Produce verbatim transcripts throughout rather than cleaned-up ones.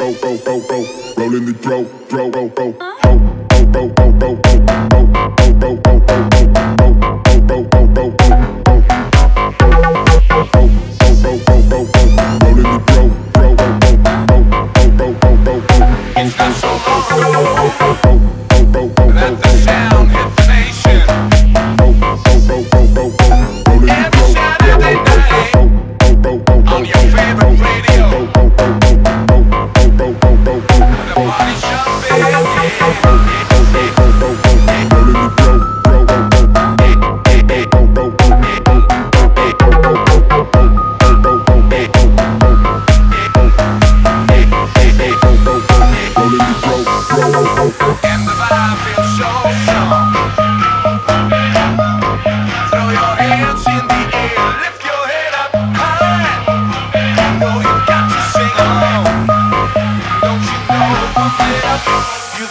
roll, roll, roll, roll, rolling the throw, throw, roll, roll, roll, roll, roll, roll, roll, roll, roll, roll, roll, roll, roll, roll, roll, roll, roll, It's not so long that the sound hit the nation. Every Saturday night on your favorite radio. The party jumping, and the vibe feels so strong. Throw your hands in the air, lift your head up high. You know you've got to sing along. Don't you know? Pump it up. You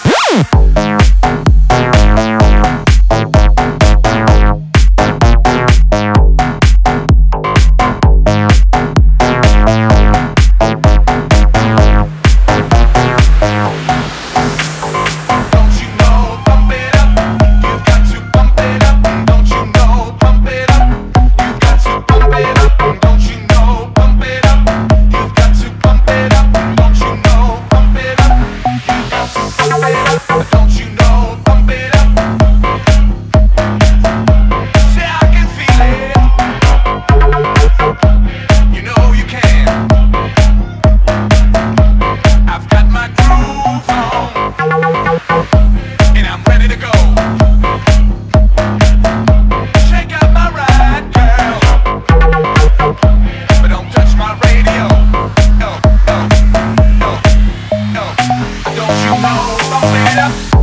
Don't you know, bump it up.